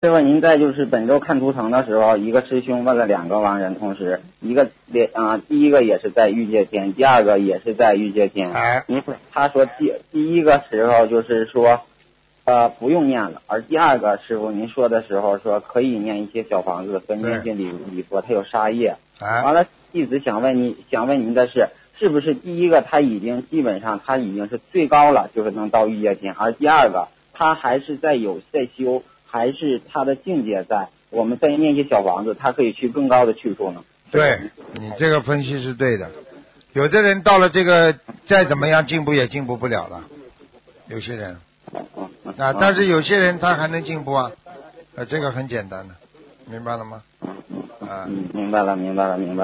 师傅，您在就是本周看图腾的时候，一个师兄问了2个亡人，同时第一个也是在欲界天，第二个也是在欲界天。他说第一个时候就是说不用念了，而第二个师傅您说的时候说可以念一些小房子跟念经礼佛，它有杀业。完了，弟子想问您的是不是第一个他已经基本上他已经是最高了，就是能到欲界天，而第二个他还是在修，还是他的境界在，我们再念一些小房子，他可以去更高的去处呢？ 对，你这个分析是对的。有的人到了这个再怎么样进步也进步不了了，有些人但是有些人他还能进步啊，这个很简单的，明白了吗？ 明白了。